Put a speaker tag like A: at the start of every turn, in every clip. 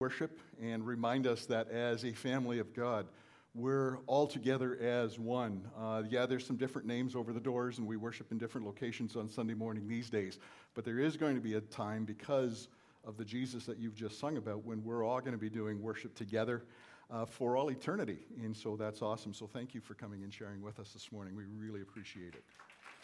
A: worship and remind us that as a family of God, we're all together as one. There's some different names over the doors, and we worship in different locations on Sunday morning these days. But there is going to be a time, because of the Jesus that you've just sung about, when we're all going to be doing worship together for all eternity. And so that's awesome. So thank you for coming and sharing with us this morning. We really appreciate it.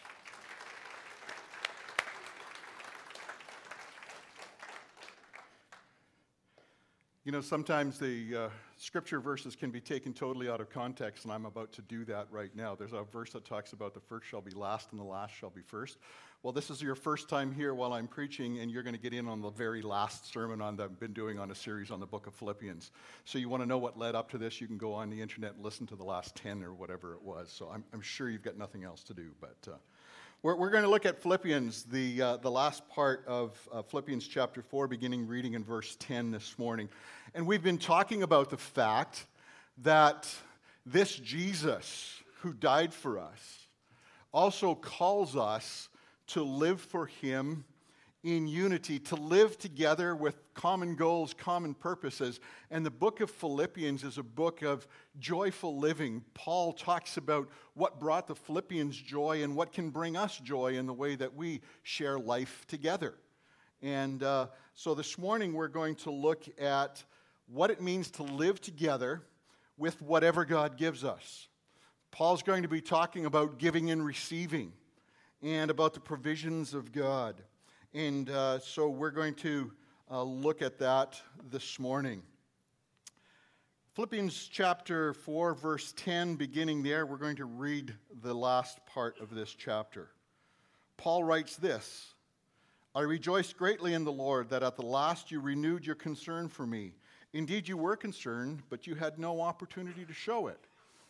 A: You know, sometimes the scripture verses can be taken totally out of context, and I'm about to do that right now. There's a verse that talks about the first shall be last and the last shall be first. Well, this is your first time here while I'm preaching, and you're going to get in on the very last sermon that I've been doing on a series on the book of Philippians. So you want to know what led up to this, you can go on the internet and listen to the last 10 or whatever it was. So I'm sure you've got nothing else to do, but... We're going to look at Philippians, the last part of Philippians chapter 4, beginning reading in verse 10 this morning. And we've been talking about the fact that this Jesus who died for us also calls us to live for him in unity, to live together with common goals, common purposes. And the book of Philippians is a book of joyful living. Paul talks about what brought the Philippians joy and what can bring us joy in the way that we share life together. And so this morning we're going to look at what it means to live together with whatever God gives us. Paul's going to be talking about giving and receiving and about the provisions of God. And so we're going to look at that this morning. Philippians chapter 4, verse 10, beginning there, we're going to read the last part of this chapter. Paul writes this: I rejoiced greatly in the Lord that at the last you renewed your concern for me. Indeed, you were concerned, but you had no opportunity to show it.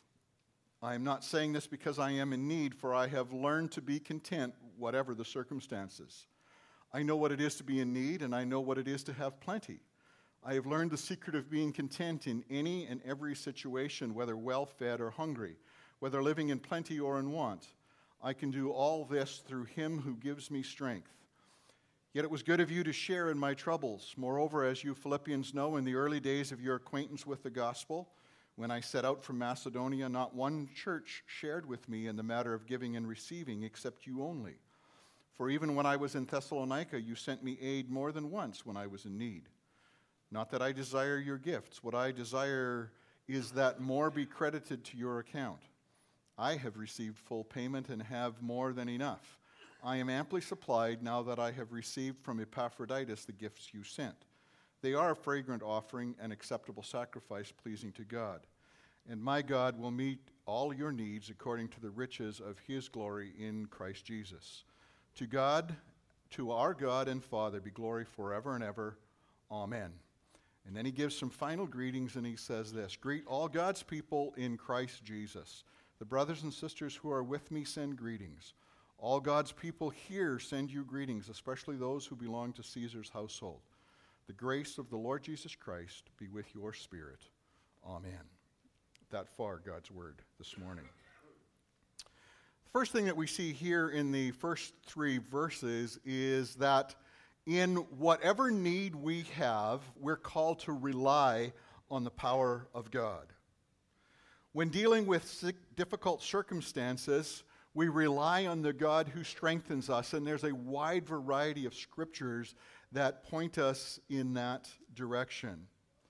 A: I am not saying this because I am in need, for I have learned to be content, whatever the circumstances. I know what it is to be in need, and I know what it is to have plenty. I have learned the secret of being content in any and every situation, whether well-fed or hungry, whether living in plenty or in want. I can do all this through him who gives me strength. Yet it was good of you to share in my troubles. Moreover, as you Philippians know, in the early days of your acquaintance with the gospel, when I set out from Macedonia, not one church shared with me in the matter of giving and receiving, except you only. For even when I was in Thessalonica, you sent me aid more than once when I was in need. Not that I desire your gifts. What I desire is that more be credited to your account. I have received full payment and have more than enough. I am amply supplied now that I have received from Epaphroditus the gifts you sent. They are a fragrant offering, an acceptable sacrifice pleasing to God. And my God will meet all your needs according to the riches of his glory in Christ Jesus. To God, to our God and Father, be glory forever and ever. Amen. And then he gives some final greetings, and he says this: Greet all God's people in Christ Jesus. The brothers and sisters who are with me send greetings. All God's people here send you greetings, especially those who belong to Caesar's household. The grace of the Lord Jesus Christ be with your spirit. Amen. That far, God's word this morning. First thing that we see here in the first three verses is that in whatever need we have, we're called to rely on the power of God. When dealing with difficult circumstances, we rely on the God who strengthens us, and there's a wide variety of scriptures that point us in that direction.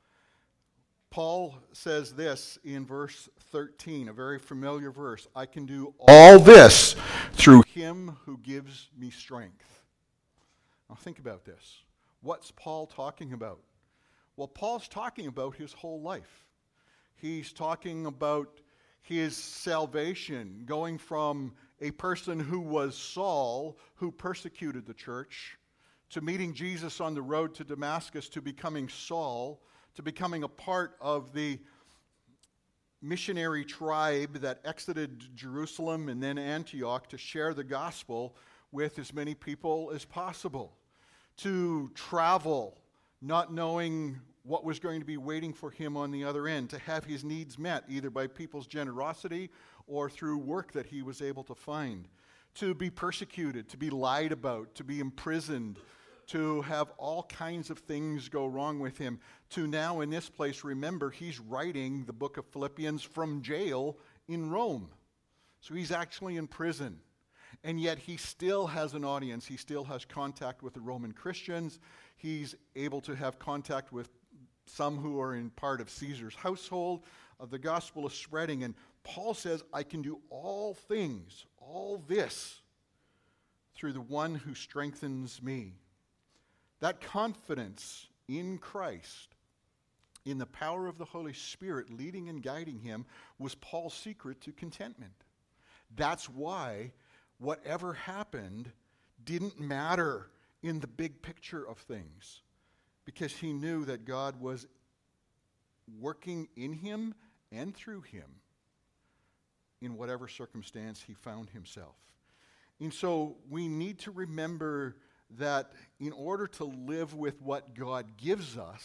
A: Paul says this in verse 13, a very familiar verse: I can do all this through him who gives me strength. Now think about this. What's Paul talking about? Well, Paul's talking about his whole life. He's talking about his salvation, going from a person who was Saul, who persecuted the church, to meeting Jesus on the road to Damascus, to becoming Saul, to becoming a part of the missionary tribe that exited Jerusalem and then Antioch to share the gospel with as many people as possible, to travel not knowing what was going to be waiting for him on the other end, to have his needs met either by people's generosity or through work that he was able to find, to be persecuted, to be lied about, to be imprisoned, to have all kinds of things go wrong with him, to now in this place, remember, he's writing the book of Philippians from jail in Rome. So he's actually in prison. And yet he still has an audience. He still has contact with the Roman Christians. He's able to have contact with some who are in part of Caesar's household. The gospel is spreading. And Paul says, I can do all things, all this, through the one who strengthens me. That confidence in Christ, in the power of the Holy Spirit leading and guiding him, was Paul's secret to contentment. That's why whatever happened didn't matter in the big picture of things, because he knew that God was working in him and through him in whatever circumstance he found himself. And so we need to remember that in order to live with what God gives us,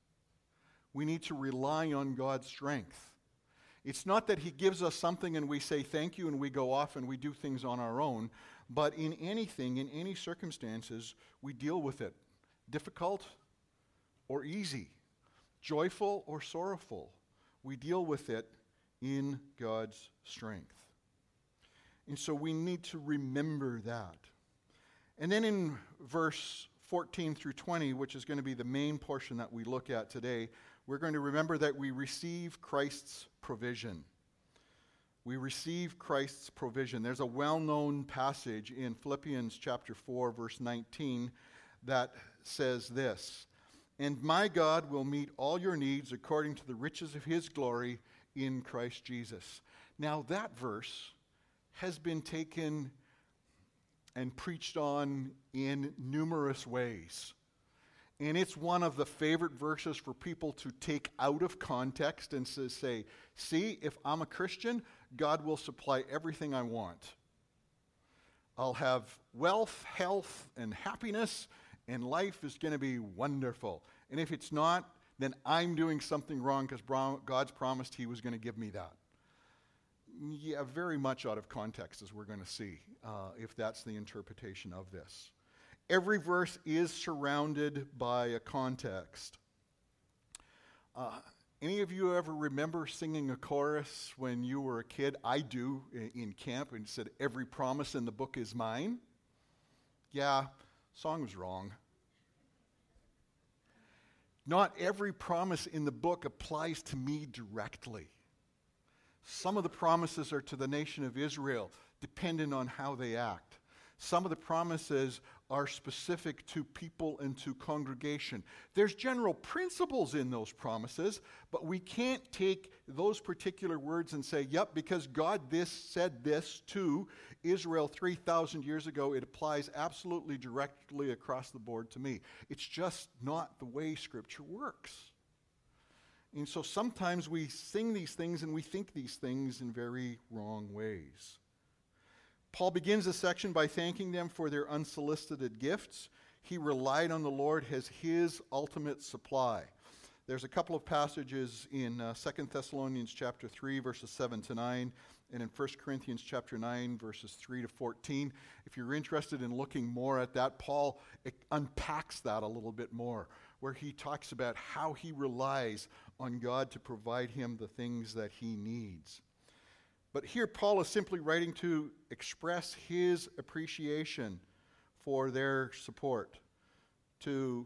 A: we need to rely on God's strength. It's not that he gives us something and we say thank you and we go off and we do things on our own, but in anything, in any circumstances, we deal with it. Difficult or easy, joyful or sorrowful, we deal with it in God's strength. And so we need to remember that. And then in verse 14 through 20, which is going to be the main portion that we look at today, we're going to remember that we receive Christ's provision. We receive Christ's provision. There's a well-known passage in Philippians chapter 4, verse 19, that says this, "And my God will meet all your needs according to the riches of his glory in Christ Jesus." Now that verse has been taken and preached on in numerous ways. And it's one of the favorite verses for people to take out of context and to say, see, if I'm a Christian, God will supply everything I want. I'll have wealth, health, and happiness, and life is going to be wonderful. And if it's not, then I'm doing something wrong because God's promised he was going to give me that. Yeah, very much out of context, as we're going to see, if that's the interpretation of this. Every verse is surrounded by a context. Any of you ever remember singing a chorus when you were a kid? I do, in camp, and it said, "Every promise in the book is mine." Yeah, song was wrong. Not every promise in the book applies to me directly. Some of the promises are to the nation of Israel, depending on how they act. Some of the promises are specific to people and to congregation. There's general principles in those promises, but we can't take those particular words and say, yep, because God said this to Israel 3,000 years ago, it applies absolutely directly across the board to me. It's just not the way Scripture works. And so sometimes we sing these things and we think these things in very wrong ways. Paul begins this section by thanking them for their unsolicited gifts. He relied on the Lord as his ultimate supply. There's a couple of passages in 2 Thessalonians chapter 3, verses 7 to 9, and in 1 Corinthians chapter 9, verses 3 to 14. If you're interested in looking more at that, Paul unpacks that a little bit more, where he talks about how he relies on God to provide him the things that he needs. But here Paul is simply writing to express his appreciation for their support, to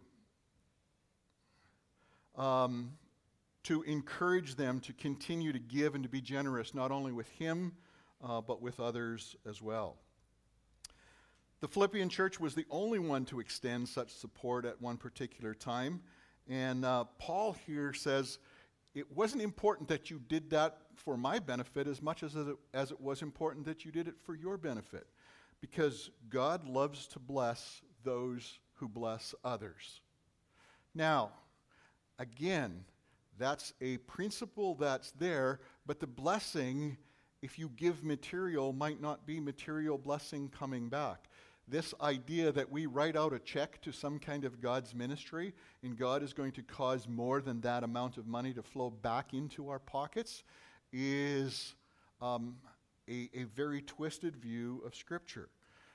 A: encourage them to continue to give and to be generous, not only with him, but with others as well. The Philippian church was the only one to extend such support at one particular time. And Paul here says, it wasn't important that you did that for my benefit as much as it was important that you did it for your benefit. Because God loves to bless those who bless others. Now, again, that's a principle that's there, but the blessing, if you give material, might not be material blessing coming back. This idea that we write out a check to some kind of God's ministry and God is going to cause more than that amount of money to flow back into our pockets is a very twisted view of Scripture.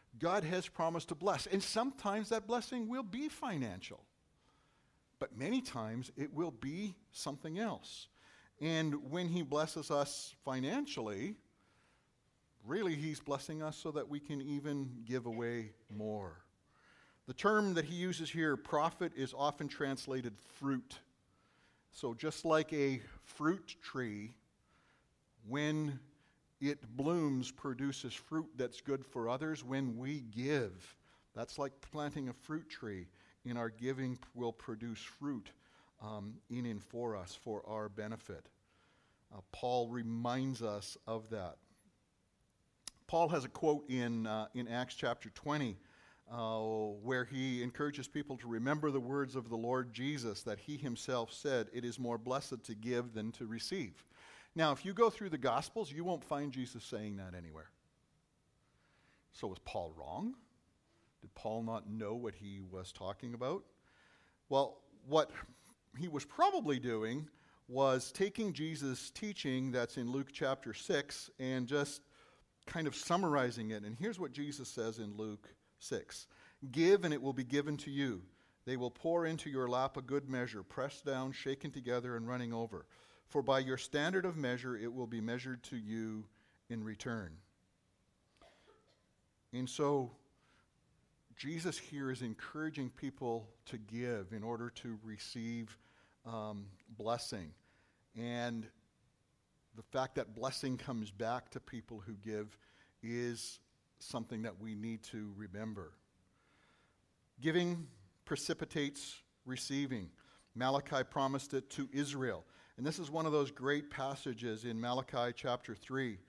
A: God has promised to bless. And sometimes that blessing will be financial. But many times it will be something else. And when he blesses us financially, really he's blessing us so that we can even give away more. The term that he uses here, profit, is often translated fruit. So just like a fruit tree, when it blooms, produces fruit that's good for others, when we give, that's like planting a fruit tree. In our giving will produce fruit in and for us, for our benefit. Paul reminds us of that. Paul has a quote in Acts chapter 20 where he encourages people to remember the words of the Lord Jesus that he himself said, "It is more blessed to give than to receive." Now, if you go through the Gospels, you won't find Jesus saying that anywhere. So was Paul wrong? Did Paul not know what he was talking about? Well, what he was probably doing was taking Jesus' teaching that's in Luke chapter 6 and just kind of summarizing it. And here's what Jesus says in Luke 6. "Give, and it will be given to you. They will pour into your lap a good measure, pressed down, shaken together, and running over. For by your standard of measure it will be measured to you in return." And so Jesus here is encouraging people to give in order to receive blessing. And the fact that blessing comes back to people who give is something that we need to remember. Giving precipitates receiving. Malachi promised it to Israel. And this is one of those great passages in Malachi chapter 3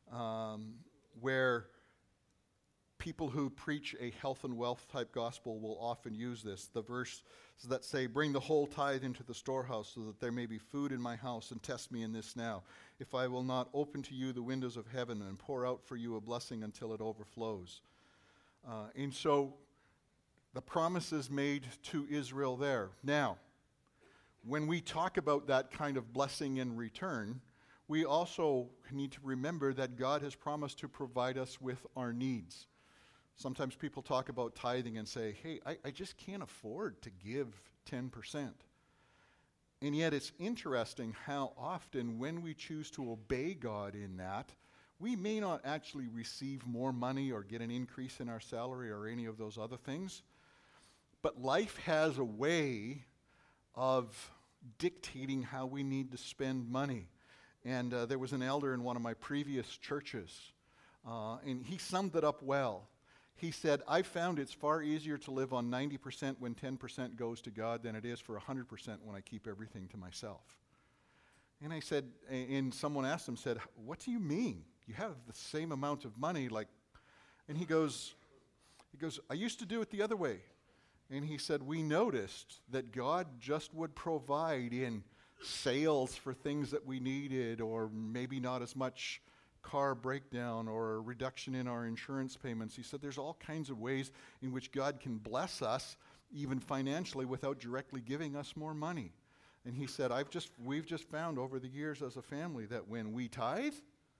A: where people who preach a health and wealth type gospel will often use this. The verses that say, "Bring the whole tithe into the storehouse so that there may be food in my house, and test me in this now, if I will not open to you the windows of heaven and pour out for you a blessing until it overflows." And so the promise is made to Israel there. Now, when we talk about that kind of blessing in return, we also need to remember that God has promised to provide us with our needs. Sometimes people talk about tithing and say, "Hey, I just can't afford to give 10%. And yet it's interesting how often when we choose to obey God in that, we may not actually receive more money or get an increase in our salary or any of those other things. But life has a way of dictating how we need to spend money. And there was an elder in one of my previous churches, and he summed it up well. He said, "I found it's far easier to live on 90% when 10% goes to God than it is for 100% when I keep everything to myself." And I said, and someone asked him, said, "What do you mean? You have the same amount of money, like," and he goes, "I used to do it the other way." And he said, "We noticed that God just would provide in sales for things that we needed, or maybe not as much car breakdown or a reduction in our insurance payments." He said there's all kinds of ways in which God can bless us, even financially, without directly giving us more money. And he said, we've just found over the years as a family that when we tithe,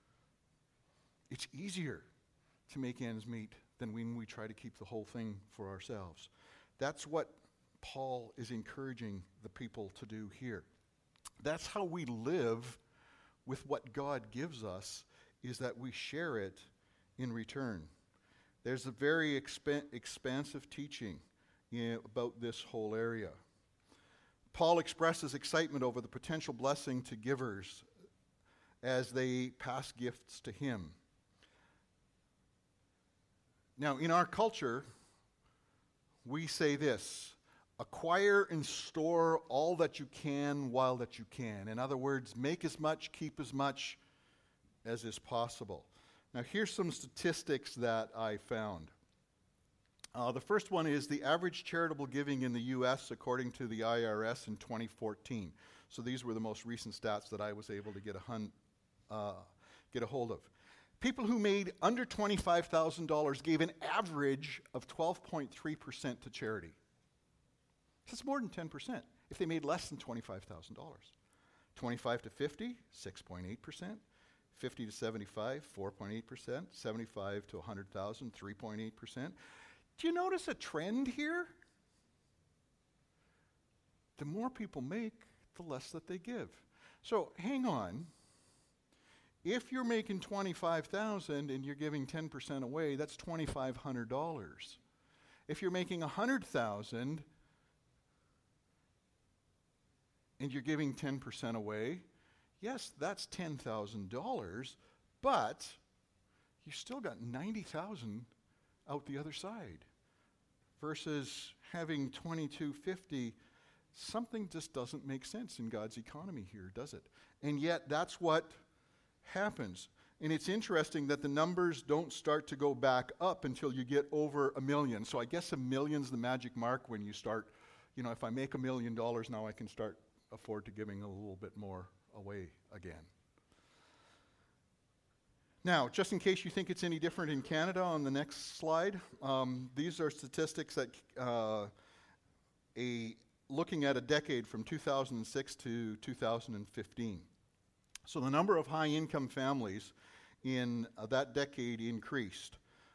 A: it's easier to make ends meet than when we try to keep the whole thing for ourselves. That's what Paul is encouraging the people to do here. That's how we live with what God gives us, is that we share it in return. There's a very expansive teaching about this whole area. Paul expresses excitement over the potential blessing to givers as they pass gifts to him. Now, in our culture, we say this: acquire and store all that you can while that you can. In other words, make as much, keep as much as is possible. Now, here's some statistics that I found. The first one is the average charitable giving in the U.S. according to the IRS in 2014. So these were the most recent stats that I was able to get a hold of. People who made under $25,000 gave an average of 12.3% to charity. That's more than 10% if they made less than $25,000. 25 to 50, 6.8%. 50 to 75, 4.8%. 75 to 100,000, 3.8%. Do you notice a trend here? The more people make, the less that they give. So hang on. If you're making $25,000 and you're giving 10% away, that's $2,500. If you're making $100,000 and you're giving 10% away, yes, that's $10,000, but you still got $90,000 out the other side. Versus having $2,250, something just doesn't make sense in God's economy here, does it? And yet that's what happens. And it's interesting that the numbers don't start to go back up until you get over $1 million. So I guess $1 million's the magic mark when you start, if I make $1 million now, I can start afford to giving a little bit more away again. Now, just in case you think it's any different in Canada, on the next slide, these are statistics that looking at a decade from 2006 to 2015. So the number of high-income families in that decade increased.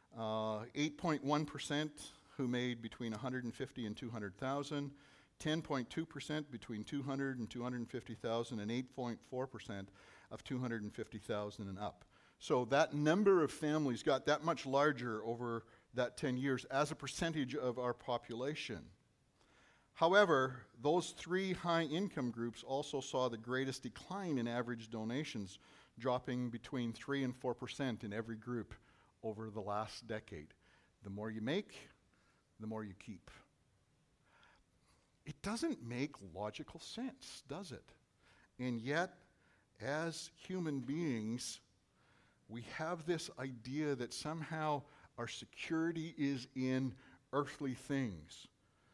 A: 8.1% who made between 150 and 200,000, 10.2% between 200 and 250,000, and 8.4% of 250,000 and up. So that number of families got that much larger over that 10 years as a percentage of our population. However, those three high-income groups also saw the greatest decline in average donations, dropping between 3 and 4% in every group over the last decade. The more you make, the more you keep. It doesn't make logical sense, does it? And yet, as human beings, we have this idea that somehow our security is in earthly things.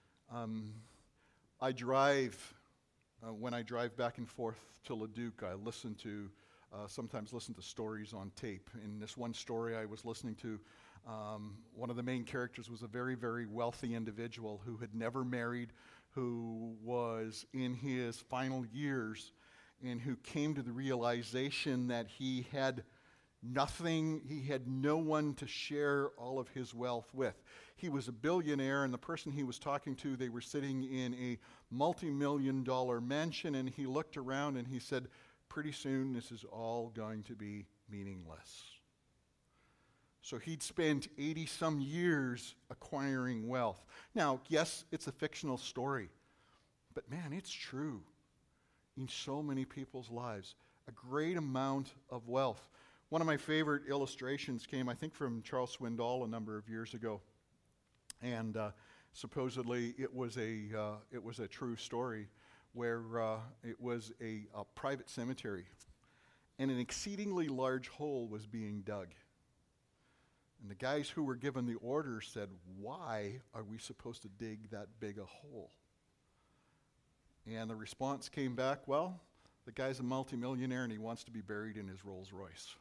A: When I drive back and forth to Leduc, I sometimes listen to stories on tape. In this one story I was listening to, one of the main characters was a very, very wealthy individual who had never married, who was in his final years, and who came to the realization that he had nothing, he had no one to share all of his wealth with. He was a billionaire, and the person he was talking to, they were sitting in a multi-million-dollar mansion, and he looked around and he said, pretty soon this is all going to be meaningless. So he'd spent 80-some years acquiring wealth. Now, yes, it's a fictional story, but man, it's true in so many people's lives. A great amount of wealth. One of my favorite illustrations came, I think, from Charles Swindoll a number of years ago. And supposedly it was a true story where it was a private cemetery, and an exceedingly large hole was being dug. And the guys who were given the order said, why are we supposed to dig that big a hole? And the response came back, well, the guy's a multimillionaire and he wants to be buried in his Rolls Royce.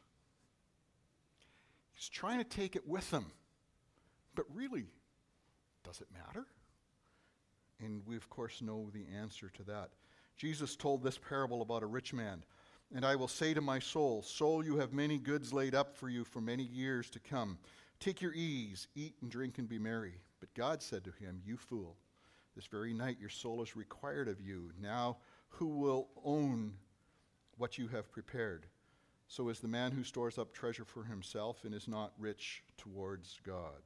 A: He's trying to take it with him. But really, does it matter? And we, of course, know the answer to that. Jesus told this parable about a rich man. And I will say to my soul, soul, you have many goods laid up for you for many years to come. Take your ease, eat and drink and be merry. But God said to him, you fool, this very night your soul is required of you. Now who will own what you have prepared? So is the man who stores up treasure for himself and is not rich towards God.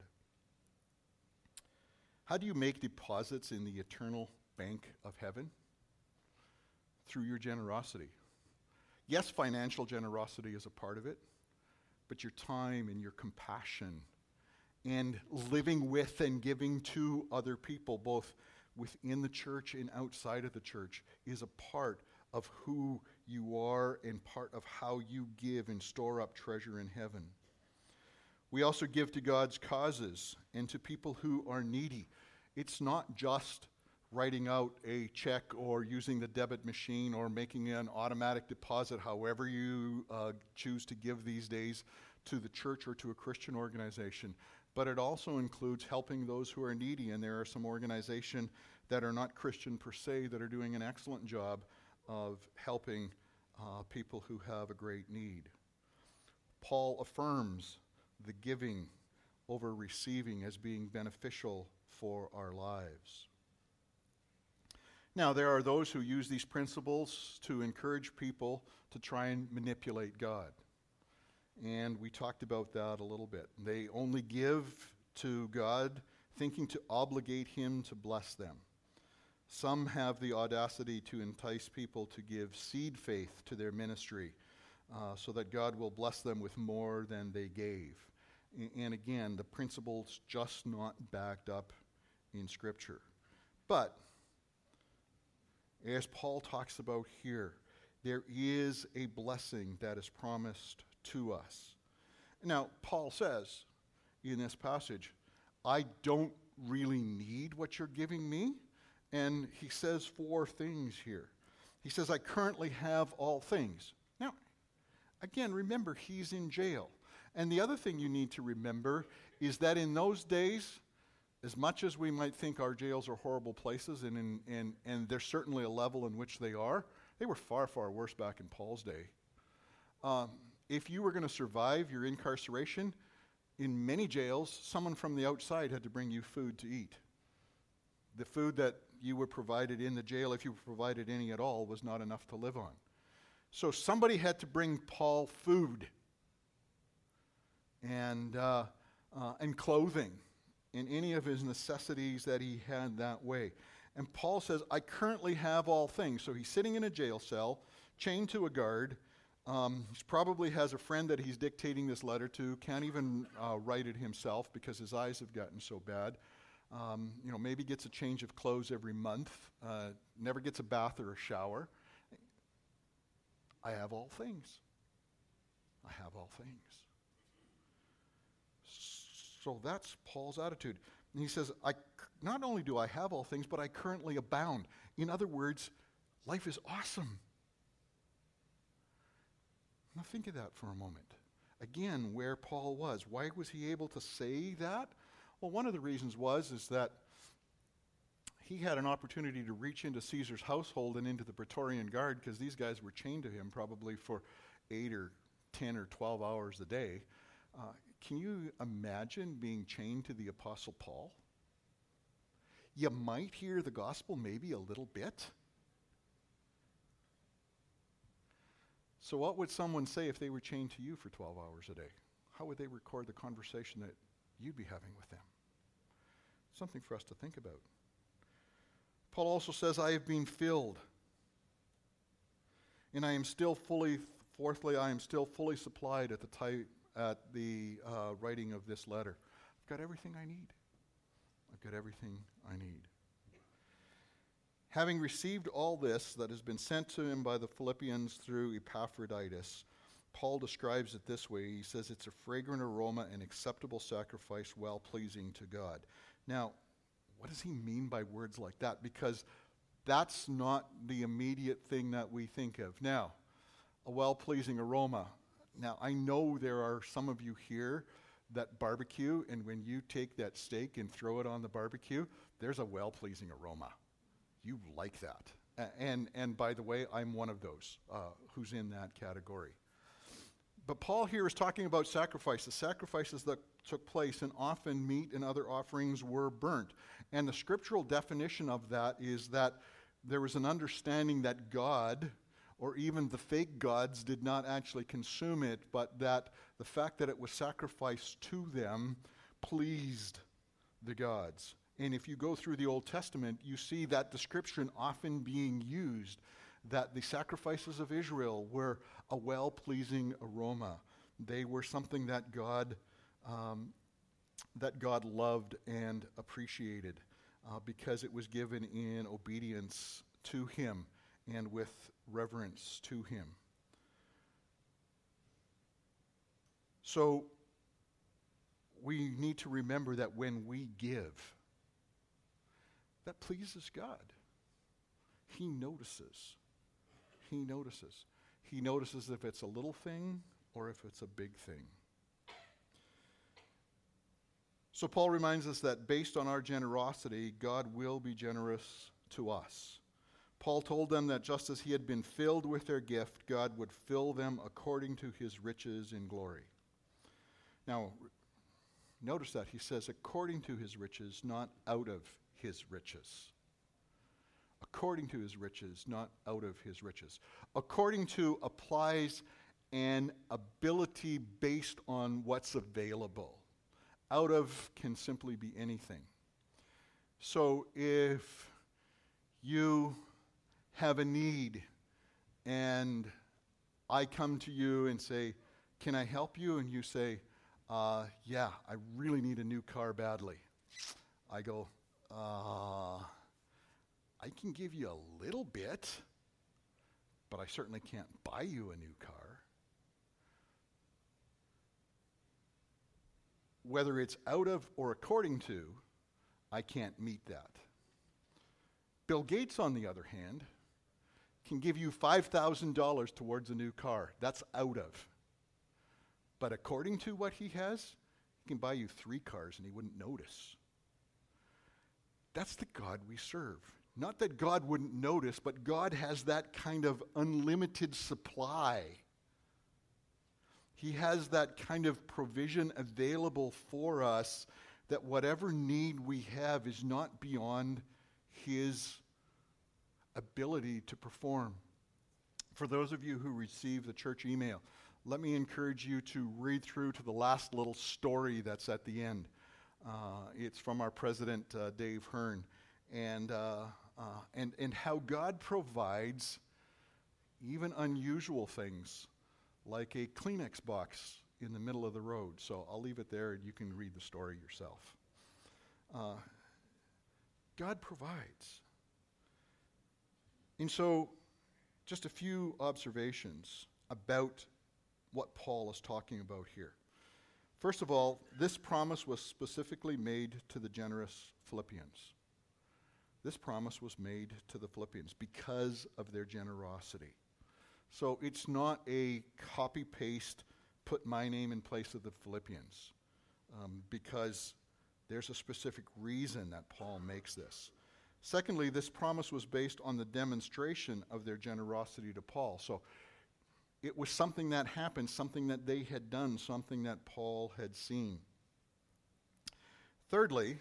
A: How do you make deposits in the eternal bank of heaven? Through your generosity. Yes, financial generosity is a part of it, but your time and your compassion and living with and giving to other people, both within the church and outside of the church, is a part of who you are and part of how you give and store up treasure in heaven. We also give to God's causes and to people who are needy. It's not just writing out a check or using the debit machine or making an automatic deposit, however you choose to give these days, to the church or to a Christian organization. But it also includes helping those who are needy, and there are some organizations that are not Christian per se that are doing an excellent job of helping people who have a great need. Paul affirms the giving over receiving as being beneficial for our lives. Now, there are those who use these principles to encourage people to try and manipulate God. And we talked about that a little bit. They only give to God thinking to obligate Him to bless them. Some have the audacity to entice people to give seed faith to their ministry so that God will bless them with more than they gave. And again, the principle's just not backed up in Scripture. But, as Paul talks about here, there is a blessing that is promised to us. Now, Paul says in this passage, I don't really need what you're giving me. And he says 4 things here. He says, I currently have all things. Now, again, remember, he's in jail. And the other thing you need to remember is that in those days, as much as we might think our jails are horrible places, and there's certainly a level in which they were far, far worse back in Paul's day. If you were going to survive your incarceration, in many jails, someone from the outside had to bring you food to eat. The food that you were provided in the jail, if you were provided any at all, was not enough to live on. So somebody had to bring Paul food and clothing and any of his necessities that he had that way. And Paul says, I currently have all things. So he's sitting in a jail cell, chained to a guard. He probably has a friend that he's dictating this letter to, can't even write it himself because his eyes have gotten so bad. Maybe gets a change of clothes every month, never gets a bath or a shower. I have all things. I have all things. So that's Paul's attitude. And he says, not only do I have all things, but I currently abound. In other words, life is awesome. Now think of that for a moment. Again, where Paul was. Why was he able to say that? Well, one of the reasons is that he had an opportunity to reach into Caesar's household and into the Praetorian Guard, because these guys were chained to him probably for 8 or 10 or 12 hours a day. Can you imagine being chained to the Apostle Paul? You might hear the gospel maybe a little bit. So what would someone say if they were chained to you for 12 hours a day? How would they record the conversation that you'd be having with them? Something for us to think about. Paul also says, I have been filled. And I am still fully supplied at the writing of this letter. I've got everything I need. I've got everything I need. Having received all this that has been sent to him by the Philippians through Epaphroditus, Paul describes it this way. He says it's a fragrant aroma, an acceptable sacrifice, well-pleasing to God. Now, what does he mean by words like that? Because that's not the immediate thing that we think of. Now, a well-pleasing aroma. Now, I know there are some of you here that barbecue, and when you take that steak and throw it on the barbecue, there's a well-pleasing aroma. You like that. And by the way, I'm one of those who's in that category. But Paul here is talking about sacrifices that took place, and often meat and other offerings were burnt. And the scriptural definition of that is that there was an understanding that God, or even the fake gods, did not actually consume it, but that the fact that it was sacrificed to them pleased the gods. And if you go through the Old Testament, you see that description often being used, that the sacrifices of Israel were a well-pleasing aroma. They were something that God loved and appreciated because it was given in obedience to him and with reverence to him. So we need to remember that when we give, that pleases God. He notices. He notices. He notices if it's a little thing or if it's a big thing. So Paul reminds us that based on our generosity, God will be generous to us. Paul told them that just as he had been filled with their gift, God would fill them according to his riches in glory. Now, notice that he says, according to his riches, not out of his riches. According to his riches, not out of his riches. According to applies an ability based on what's available. Out of can simply be anything. So if you have a need and I come to you and say, can I help you? And you say, yeah, I really need a new car badly. I go, I can give you a little bit, but I certainly can't buy you a new car. Whether it's out of or according to, I can't meet that. Bill Gates, on the other hand, can give you $5,000 towards a new car. That's out of. But according to what he has, he can buy you 3 cars and he wouldn't notice. That's the God we serve. Not that God wouldn't notice, but God has that kind of unlimited supply. He has that kind of provision available for us, that whatever need we have is not beyond his ability to perform. For those of you who receive the church email, let me encourage you to read through to the last little story that's at the end. It's from our president, Dave Hearn, and how God provides even unusual things, like a Kleenex box in the middle of the road. So I'll leave it there and you can read the story yourself. God provides. And so, just a few observations about what Paul is talking about here. First of all, this promise was specifically made to the generous Philippians. This promise was made to the Philippians because of their generosity. So it's not a copy-paste, put my name in place of the Philippians, because there's a specific reason that Paul makes this. Secondly, this promise was based on the demonstration of their generosity to Paul. So it was something that happened, something that they had done, something that Paul had seen. Thirdly,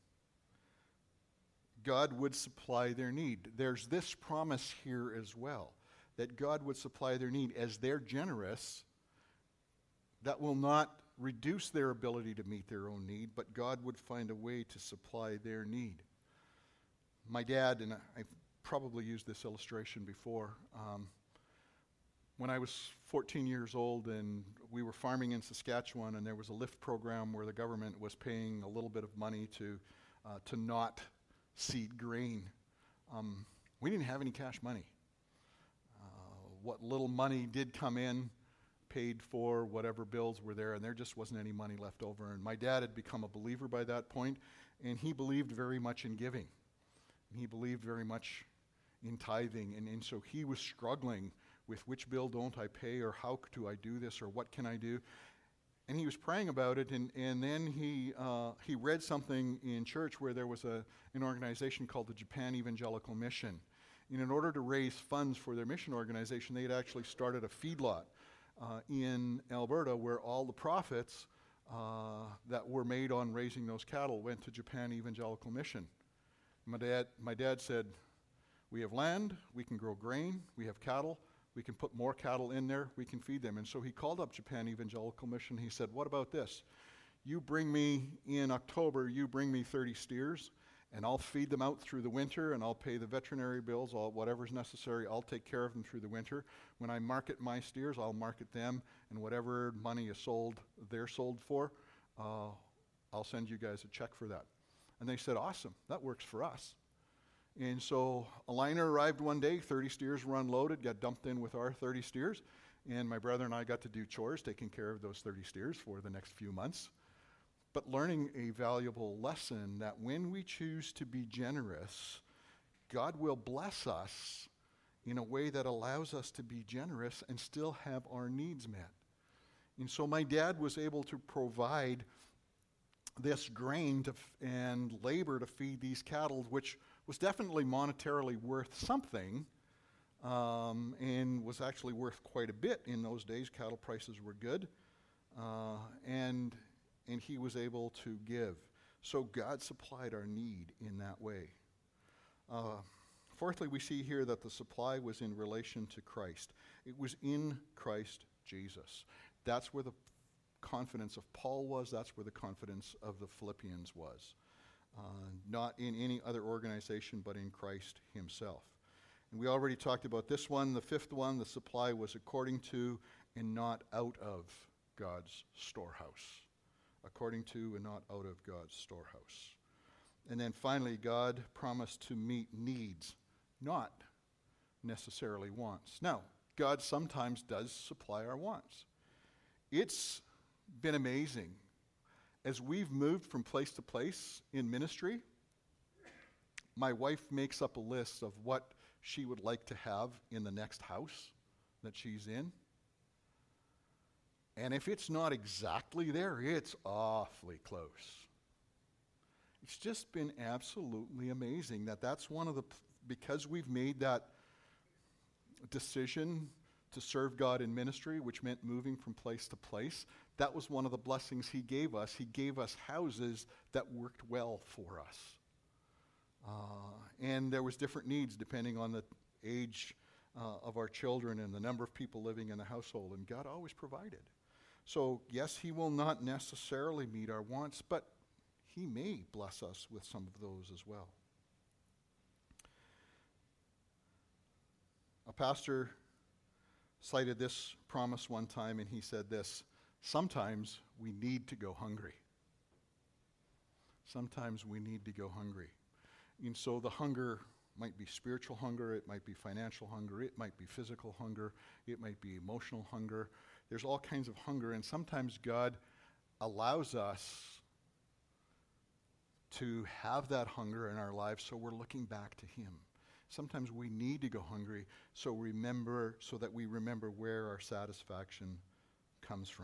A: God would supply their need. There's this promise here as well, that God would supply their need. As they're generous, that will not reduce their ability to meet their own need, but God would find a way to supply their need. My dad, and I've probably used this illustration before, when I was 14 years old and we were farming in Saskatchewan, and there was a LIFT program where the government was paying a little bit of money to not seed grain. We didn't have any cash money. What little money did come in paid for whatever bills were there, and there just wasn't any money left over. And my dad had become a believer by that point, and he believed very much in giving. And he believed very much in tithing, and so he was struggling with which bill don't I pay, or how do I do this, or what can I do? And he was praying about it, and then he read something in church where there was an organization called the Japan Evangelical Mission. And in order to raise funds for their mission organization, they had actually started a feedlot in Alberta, where all the profits that were made on raising those cattle went to Japan Evangelical Mission. My dad said, we have land, we can grow grain, we have cattle, we can put more cattle in there, we can feed them. And so he called up Japan Evangelical Mission. He said, what about this? You bring me, in October, you bring me 30 steers, and I'll feed them out through the winter, and I'll pay the veterinary bills, whatever's necessary, I'll take care of them through the winter. When I market my steers, I'll market them, and whatever money is sold, they're sold for, I'll send you guys a check for that. And they said, awesome, that works for us. And so a liner arrived one day, 30 steers were unloaded, got dumped in with our 30 steers, and my brother and I got to do chores, taking care of those 30 steers for the next few months. But learning a valuable lesson that when we choose to be generous, God will bless us in a way that allows us to be generous and still have our needs met. And so my dad was able to provide this grain and labor to feed these cattle, which was definitely monetarily worth something, and was actually worth quite a bit in those days. Cattle prices were good. and he was able to give. So God supplied our need in that way. Fourthly, we see here that the supply was in relation to Christ. It was in Christ Jesus. That's where the confidence of Paul was. That's where the confidence of the Philippians was. Not in any other organization, but in Christ himself. And we already talked about this one. The fifth one, the supply was according to and not out of God's storehouse. According to and not out of God's storehouse. And then finally, God promised to meet needs, not necessarily wants. Now, God sometimes does supply our wants. It's been amazing. As we've moved from place to place in ministry, my wife makes up a list of what she would like to have in the next house that she's in. And if it's not exactly there, it's awfully close. It's just been absolutely amazing that's one of the, because we've made that decision to serve God in ministry, which meant moving from place to place, that was one of the blessings he gave us. He gave us houses that worked well for us. And there was different needs depending on the age of our children and the number of people living in the household, and God always provided. So, yes, he will not necessarily meet our wants, but he may bless us with some of those as well. A pastor cited this promise one time, and he said this: sometimes we need to go hungry. Sometimes we need to go hungry. And so the hunger might be spiritual hunger, it might be financial hunger, it might be physical hunger, it might be emotional hunger. There's all kinds of hunger, and sometimes God allows us to have that hunger in our lives, so we're looking back to him. Sometimes we need to go hungry so that we remember where our satisfaction comes from.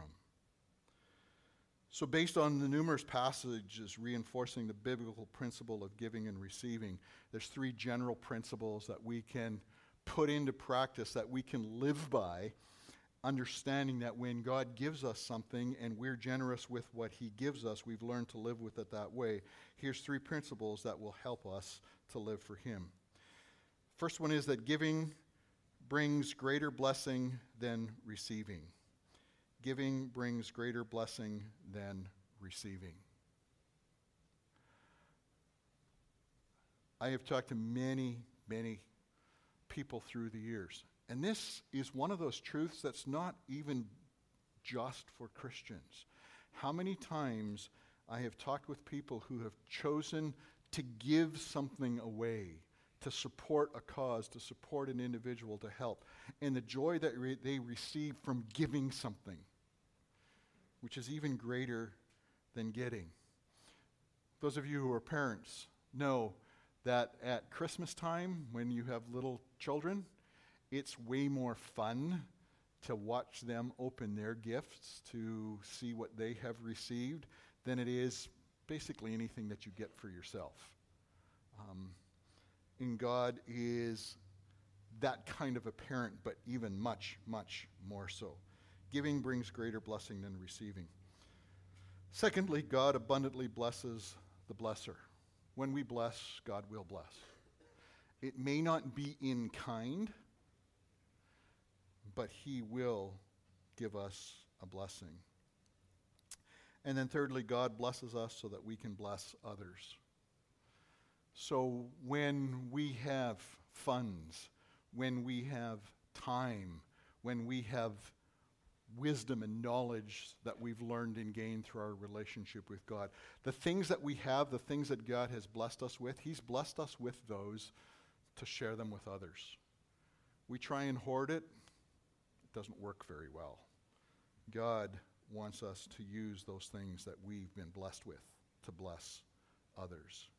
A: So based on the numerous passages reinforcing the biblical principle of giving and receiving, there's three general principles that we can put into practice, that we can live by, understanding that when God gives us something and we're generous with what he gives us, we've learned to live with it that way. Here's three principles that will help us to live for him. First one is that giving brings greater blessing than receiving. Giving brings greater blessing than receiving. I have talked to many, many people through the years, and this is one of those truths that's not even just for Christians. How many times I have talked with people who have chosen to give something away, to support a cause, to support an individual, to help, and the joy that they receive from giving something, which is even greater than getting. Those of you who are parents know that at Christmas time, when you have little children, it's way more fun to watch them open their gifts, to see what they have received, than it is basically anything that you get for yourself. And God is that kind of a parent, but even much, much more so. Giving brings greater blessing than receiving. Secondly, God abundantly blesses the blesser. When we bless, God will bless. It may not be in kind, but he will give us a blessing. And then thirdly, God blesses us so that we can bless others. So when we have funds, when we have time, when we have wisdom and knowledge that we've learned and gained through our relationship with God, the things that we have, the things that God has blessed us with, he's blessed us with those to share them with others. We try and hoard it. It doesn't work very well. God wants us to use those things that we've been blessed with to bless others.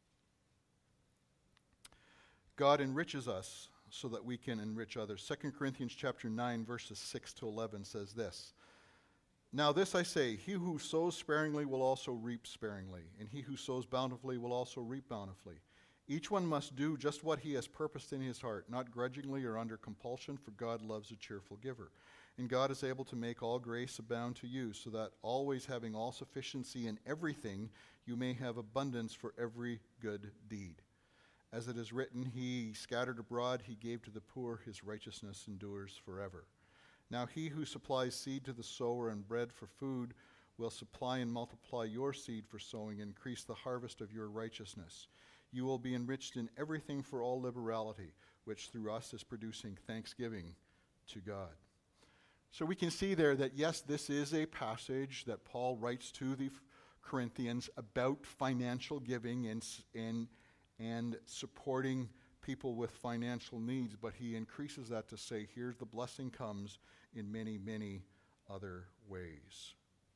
A: God enriches us so that we can enrich others. 2 Corinthians chapter 9, verses 6 to 11 says this: Now this I say, he who sows sparingly will also reap sparingly, and he who sows bountifully will also reap bountifully. Each one must do just what he has purposed in his heart, not grudgingly or under compulsion, for God loves a cheerful giver. And God is able to make all grace abound to you, so that always having all sufficiency in everything, you may have abundance for every good deed. As it is written, he scattered abroad, he gave to the poor, his righteousness endures forever. Now he who supplies seed to the sower and bread for food will supply and multiply your seed for sowing, and increase the harvest of your righteousness. You will be enriched in everything for all liberality, which through us is producing thanksgiving to God. So we can see there that, yes, this is a passage that Paul writes to the Corinthians about financial giving and supporting people with financial needs, but he increases that to say, here's the blessing comes in many, many other ways.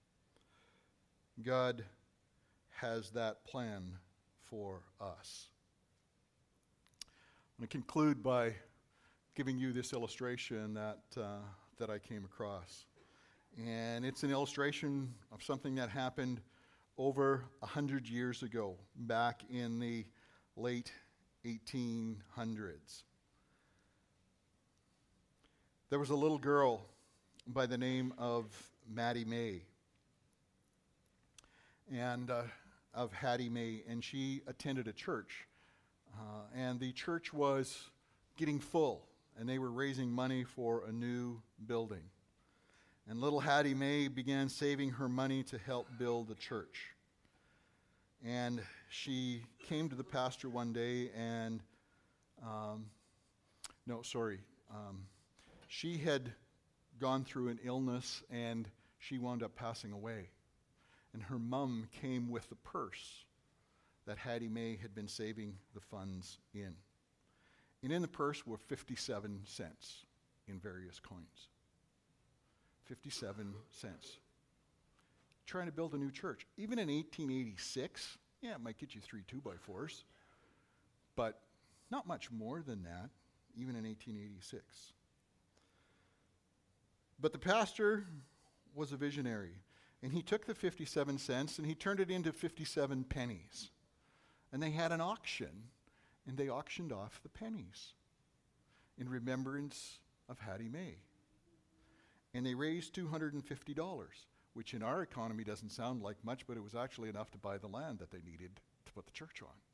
A: God has that plan for us. I'm going to conclude by giving you this illustration that I came across. And it's an illustration of something that happened over 100 years ago, back in the late 1800s. There was a little girl by the name of Maddie May, and of Hattie May, and she attended a church, and the church was getting full, and they were raising money for a new building. And little Hattie May began saving her money to help build the church. And she came to the pastor one day and, she had gone through an illness and she wound up passing away. And her mom came with the purse that Hattie May had been saving the funds in. And in the purse were 57 cents in various coins. 57 cents. Trying to build a new church. Even in 1886, yeah, it might get you 3 2x4s, but not much more than that, even in 1886. But the pastor was a visionary, and he took the 57 cents and he turned it into 57 pennies. And they had an auction, and they auctioned off the pennies in remembrance of Hattie May. And they raised $250, which in our economy doesn't sound like much, but it was actually enough to buy the land that they needed to put the church on.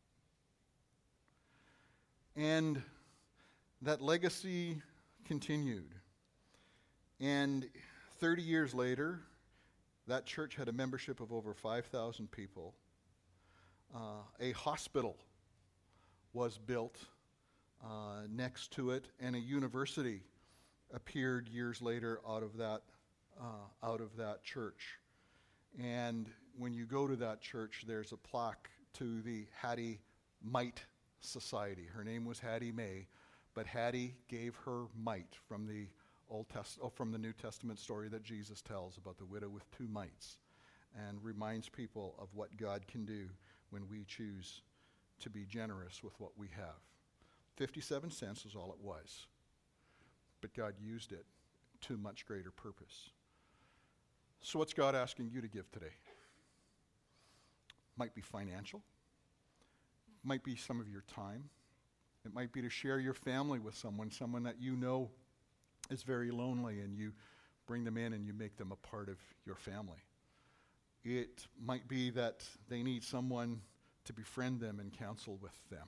A: And that legacy continued. And 30 years later, that church had a membership of over 5,000 people. A hospital was built next to it, and a university appeared years later out of that church. And when you go to that church, there's a plaque to the Hattie Mite Society. Her name was Hattie May, but Hattie gave her mite from the from the New Testament story that Jesus tells about the widow with 2 mites, and reminds people of what God can do when we choose to be generous with what we have. 57 cents is all it was, but God used it to much greater purpose. So what's God asking you to give today? Might be financial, might be some of your time, it might be to share your family with someone that you know is very lonely, and you bring them in and you make them a part of your family. It might be that they need someone to befriend them and counsel with them.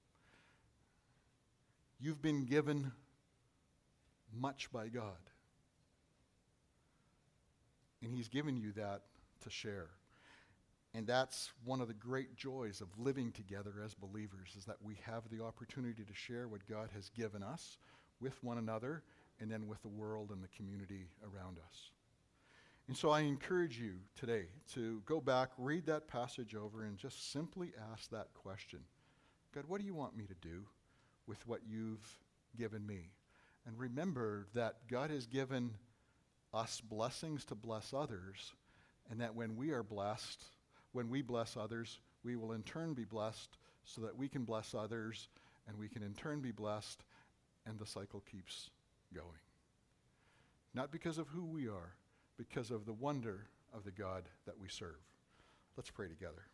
A: You've been given much by God, and He's given you that to share. And that's one of the great joys of living together as believers, is that we have the opportunity to share what God has given us with one another, and then with the world and the community around us. And so I encourage you today to go back, read that passage over, and just simply ask that question. God, what do you want me to do with what you've given me? And remember that God has given us blessings to bless others, and that when we are blessed, when we bless others, we will in turn be blessed, so that we can bless others, and we can in turn be blessed, and the cycle keeps going. Not because of who we are, because of the wonder of the God that we serve. Let's pray together.